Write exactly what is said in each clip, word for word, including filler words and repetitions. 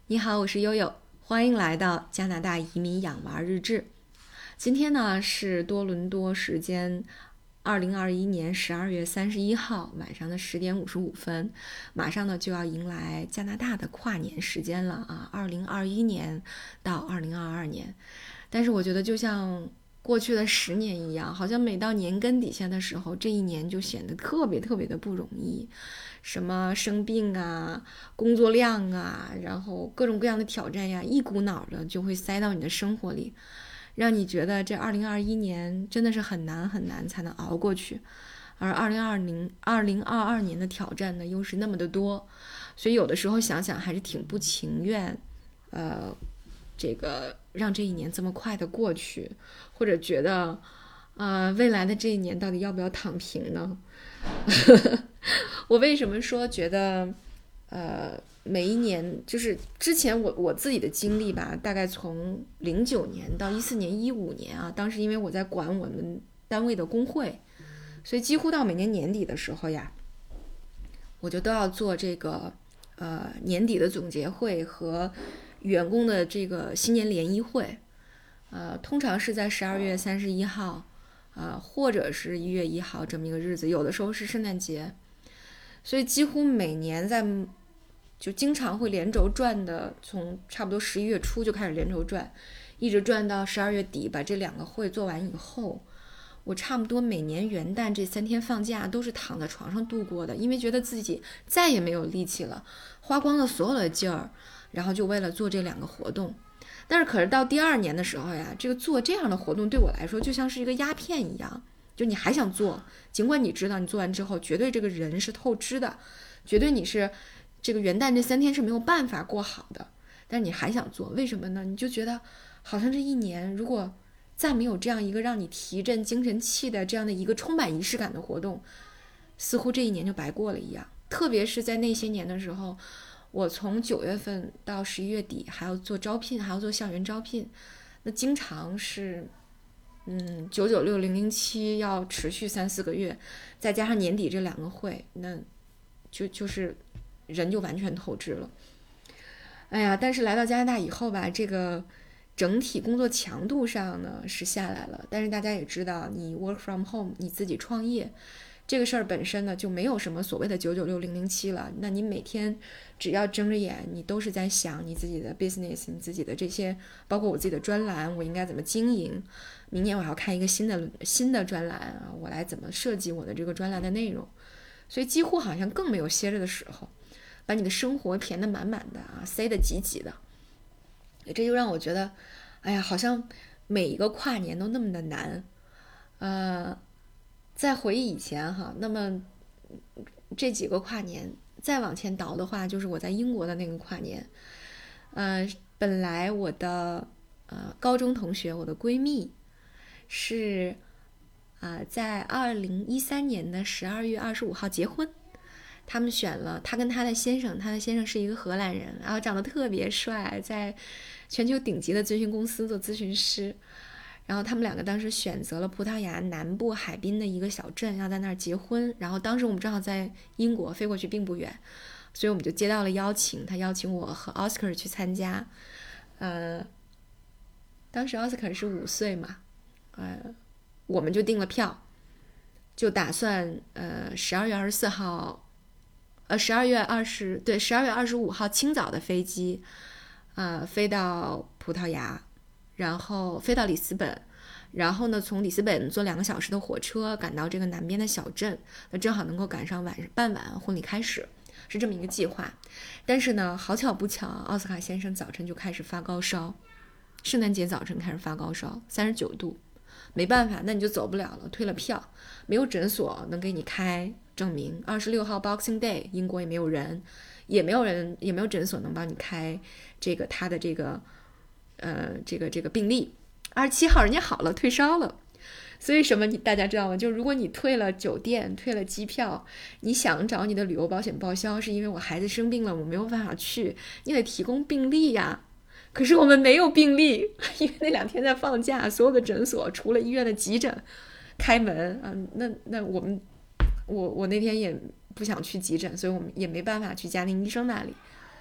你好，我是悠悠，欢迎来到加拿大移民养娃日志。今天呢是多伦多时间二零二一年十二月三十一号晚上的十点五十五分，马上呢就要迎来加拿大的跨年时间了啊，二零二一年到二零二二年。但是我觉得就像过去的十年一样，好像每到年根底下的时候，这一年就显得特别特别的不容易。什么生病啊，工作量啊，然后各种各样的挑战呀，一股脑的就会塞到你的生活里，让你觉得这二零二一年真的是很难很难才能熬过去。而二零二零二零二二年的挑战呢，又是那么的多，所以有的时候想想还是挺不情愿，呃，这个让这一年这么快的过去，或者觉得，呃，未来的这一年到底要不要躺平呢？我为什么说觉得，呃，每一年就是之前我我自己的经历吧，大概从零九年到一四年、一五年啊，当时因为我在管我们单位的工会，所以几乎到每年年底的时候呀，我就都要做这个呃年底的总结会和员工的这个新年联谊会，呃，通常是在十二月三十一号。啊、呃，或者是一月一号这么一个日子，有的时候是圣诞节，所以几乎每年在就经常会连轴转的，从差不多十一月初就开始连轴转，一直转到十二月底，把这两个会做完以后，我差不多每年元旦这三天放假都是躺在床上度过的，因为觉得自己再也没有力气了，花光了所有的劲儿，然后就为了做这两个活动。但是可是到第二年的时候呀，这个做这样的活动对我来说就像是一个鸦片一样，就你还想做，尽管你知道你做完之后绝对这个人是透支的，绝对你是这个元旦这三天是没有办法过好的，但是你还想做，为什么呢？你就觉得好像这一年如果再没有这样一个让你提振精神气的这样的一个充满仪式感的活动，似乎这一年就白过了一样。特别是在那些年的时候，我从九月份到十一月底还要做招聘，还要做校园招聘，那经常是，嗯，九九六零零七要持续三四个月，再加上年底这两个会，那就就是人就完全透支了。哎呀，但是来到加拿大以后吧，这个整体工作强度上呢是下来了，但是大家也知道，你 work from home， 你自己创业。这个事儿本身呢就没有什么所谓的九九六零零七了，那你每天只要睁着眼，你都是在想你自己的 business， 你自己的这些，包括我自己的专栏，我应该怎么经营？明年我还要开一个新的新的专栏啊，我来怎么设计我的这个专栏的内容？所以几乎好像更没有歇着的时候，把你的生活填得满满的啊，塞得挤挤的。这就让我觉得，哎呀，好像每一个跨年都那么的难，呃。再回忆以前哈，那么这几个跨年再往前倒的话，就是我在英国的那个跨年。呃，本来我的呃高中同学，我的闺蜜是啊、呃，在二零一三年的十二月二十五号结婚。他们选了他跟他的先生，他的先生是一个荷兰人，然后长得特别帅，在全球顶级的咨询公司做咨询师。然后他们两个当时选择了葡萄牙南部海滨的一个小镇，要在那儿结婚。然后当时我们正好在英国，飞过去并不远，所以我们就接到了邀请，他邀请我和奥斯卡去参加。呃，当时奥斯卡是五岁嘛，呃，我们就订了票，就打算呃十二月二十四号，呃十二月二十对十二月二十五号清早的飞机，呃飞到葡萄牙。然后飞到里斯本，然后呢，从里斯本坐两个小时的火车赶到这个南边的小镇，那正好能够赶上晚傍晚婚礼开始，是这么一个计划。但是呢，好巧不巧，奥斯卡先生早晨就开始发高烧，圣诞节早晨开始发高烧，三十九度，没办法，那你就走不了了，退了票，没有诊所能给你开证明。二十六号 Boxing Day， 英国也没有人，也没有人，也没有诊所能帮你开这个他的这个。呃，这个这个病例，二十七号人家好了，退烧了。所以什么你大家知道吗？就如果你退了酒店，退了机票，你想找你的旅游保险报销，是因为我孩子生病了，我没有办法去，你得提供病历呀。可是我们没有病历，因为那两天在放假，所有的诊所除了医院的急诊开门啊，那那我们我我那天也不想去急诊，所以我们也没办法去家庭医生那里。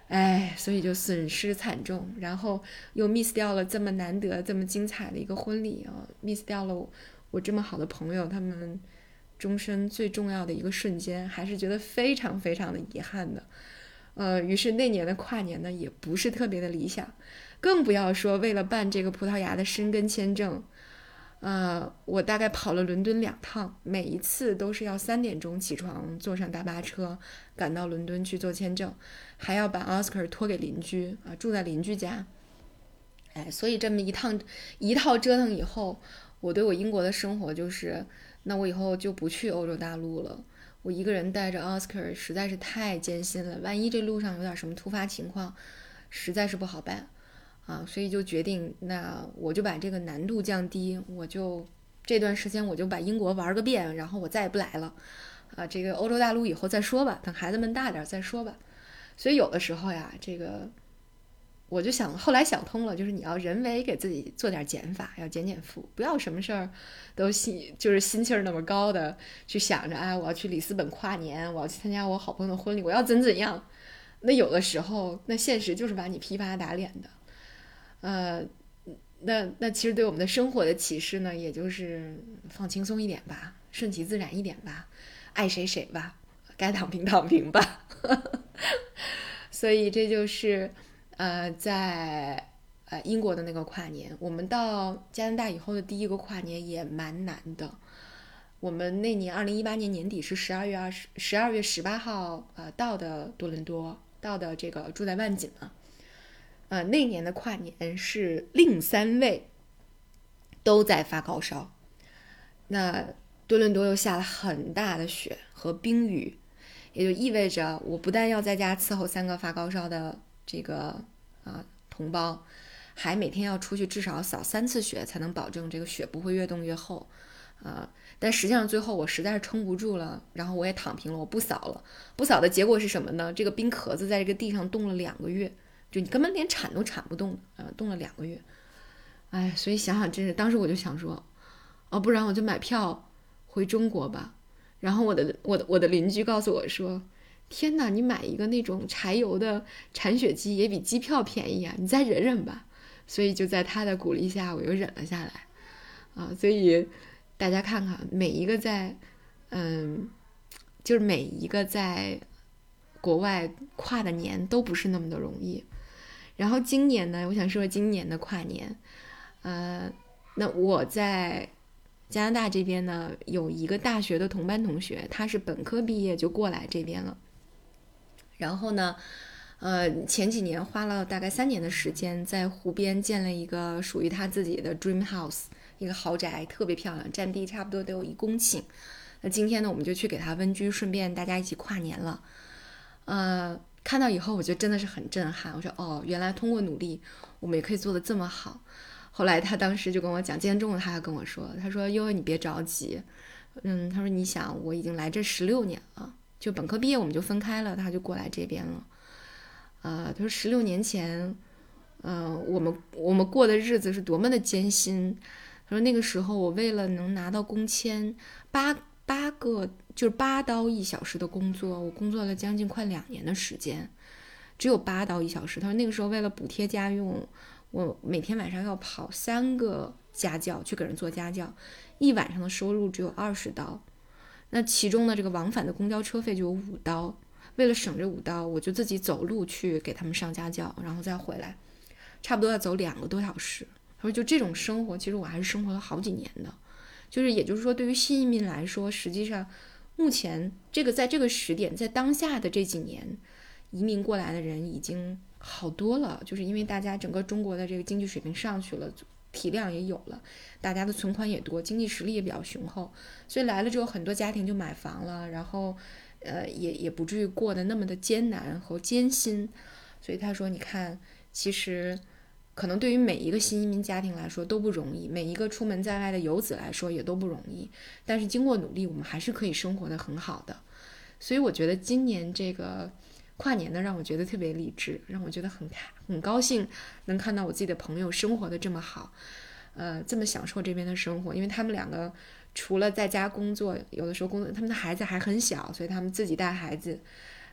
哎，所以就损失惨重，然后又 miss 掉了这么难得、这么精彩的一个婚礼啊 ，miss 掉了我我这么好的朋友，他们终身最重要的一个瞬间，还是觉得非常非常的遗憾的。呃，于是那年的跨年呢，也不是特别的理想，更不要说为了办这个葡萄牙的申根签证。呃，我大概跑了伦敦两趟，每一次都是要三点钟起床，坐上大巴车赶到伦敦去做签证，还要把奥斯卡托给邻居啊，住在邻居家。哎，所以这么一趟一套折腾以后，我对我英国的生活就是，那我以后就不去欧洲大陆了。我一个人带着奥斯卡实在是太艰辛了，万一这路上有点什么突发情况，实在是不好办。啊，所以就决定，那我就把这个难度降低，我就这段时间我就把英国玩个遍，然后我再也不来了，啊，这个欧洲大陆以后再说吧，等孩子们大点再说吧。所以有的时候呀，这个我就想，后来想通了，就是你要人为给自己做点减法，要减减负，不要什么事儿都心就是心气儿那么高的去想着，哎，我要去里斯本跨年，我要去参加我好朋友的婚礼，我要怎怎样。那有的时候，那现实就是把你噼啪打脸的。呃，那那其实对我们的生活的启示呢，也就是放轻松一点吧，顺其自然一点吧，爱谁谁吧，该躺平躺平吧。所以这就是呃在呃英国的那个跨年，我们到加拿大以后的第一个跨年也蛮难的。我们那年二零一八年年底是十二月二十十二月十八号呃到的多伦多，到的这个住在万锦嘛。呃，那年的跨年是令三位都在发高烧，那多伦多又下了很大的雪和冰雨，也就意味着我不但要在家伺候三个发高烧的这个啊同胞，还每天要出去至少扫三次雪，才能保证这个雪不会越冻越厚啊。但实际上最后我实在是撑不住了，然后我也躺平了，我不扫了。不扫的结果是什么呢？这个冰壳子在这个地上冻了两个月。就你根本连铲都铲不动，呃，冻了两个月，哎，所以想想真是，当时我就想说，哦，不然我就买票回中国吧。然后我的我的我的邻居告诉我说，天哪，你买一个那种柴油的铲雪机也比机票便宜啊，你再忍忍吧。所以就在他的鼓励下，我又忍了下来，啊，所以大家看看，每一个在，嗯，就是每一个在国外跨的年都不是那么的容易。然后今年呢，我想说今年的跨年，呃，那我在加拿大这边呢，有一个大学的同班同学，他是本科毕业就过来这边了。然后呢，呃，前几年花了大概三年的时间，在湖边建了一个属于他自己的 dream house， 一个豪宅，特别漂亮，占地差不多都有一公顷。那今天呢，我们就去给他温居，顺便大家一起跨年了。呃。看到以后我觉得真的是很震撼，我说哦，原来通过努力我们也可以做得这么好。后来他当时就跟我讲，今天中午他还跟我说，他说悠悠你别着急，嗯，他说你想我已经来这十六年了，就本科毕业我们就分开了，他就过来这边了。呃，他说十六年前，嗯、呃，我们我们过的日子是多么的艰辛。他说那个时候我为了能拿到工签，八八个就是八刀一小时的工作，我工作了将近快两年的时间，只有八刀一小时。他说那个时候为了补贴家用，我每天晚上要跑三个家教去给人做家教，一晚上的收入只有二十刀。那其中的这个往返的公交车费就有五刀，为了省这五刀，我就自己走路去给他们上家教，然后再回来，差不多要走两个多小时。他说就这种生活，其实我还是生活了好几年的。就是也就是说，对于新移民来说，实际上目前这个在这个时点，在当下的这几年，移民过来的人已经好多了，就是因为大家整个中国的这个经济水平上去了，体量也有了，大家的存款也多，经济实力也比较雄厚，所以来了之后，很多家庭就买房了，然后呃也也不至于过得那么的艰难和艰辛。所以他说，你看，其实可能对于每一个新移民家庭来说都不容易，每一个出门在外的游子来说也都不容易，但是经过努力，我们还是可以生活得很好的。所以我觉得今年这个跨年呢，让我觉得特别励志，让我觉得很很高兴能看到我自己的朋友生活得这么好，呃，这么享受这边的生活。因为他们两个除了在家工作，有的时候工作，他们的孩子还很小，所以他们自己带孩子，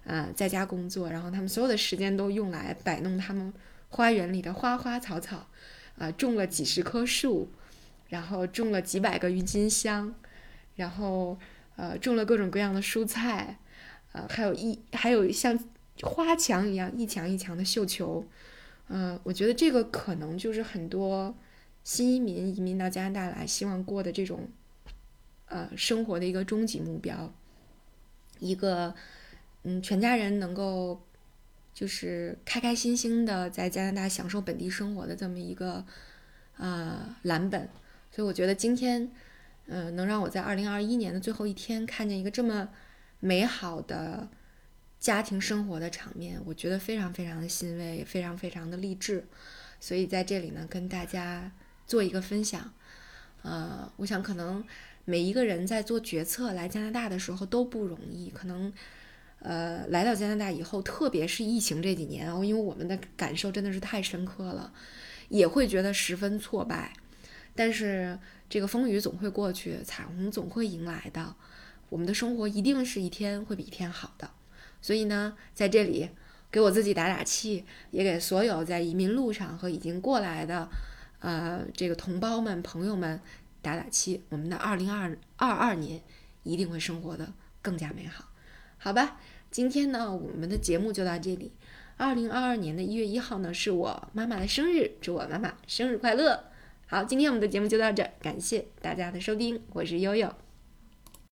呃，在家工作，然后他们所有的时间都用来摆弄他们花园里的花花草草，呃，种了几十棵树，然后种了几百个郁金香，然后呃，种了各种各样的蔬菜，呃，还有一还有像花墙一样一墙一墙的绣球，嗯、呃，我觉得这个可能就是很多新移民移民到加拿大来希望过的这种呃生活的一个终极目标，一个嗯全家人能够就是开开心心的在加拿大享受本地生活的这么一个呃蓝本。所以我觉得今天嗯、呃，能让我在二零二一年的最后一天看见一个这么美好的家庭生活的场面，我觉得非常非常的欣慰，非常非常的励志。所以在这里呢，跟大家做一个分享。呃，我想可能每一个人在做决策来加拿大的时候都不容易，可能呃来到加拿大以后，特别是疫情这几年哦，因为我们的感受真的是太深刻了，也会觉得十分挫败。但是这个风雨总会过去，彩虹总会迎来的，我们的生活一定是一天会比一天好的。所以呢，在这里给我自己打打气，也给所有在移民路上和已经过来的呃这个同胞们朋友们打打气，我们的二零二二年一定会生活的更加美好。好吧，今天呢我们的节目就到这里。二零二二年的一月一号呢是我妈妈的生日，祝我妈妈生日快乐。好，今天我们的节目就到这儿，感谢大家的收听，我是悠悠。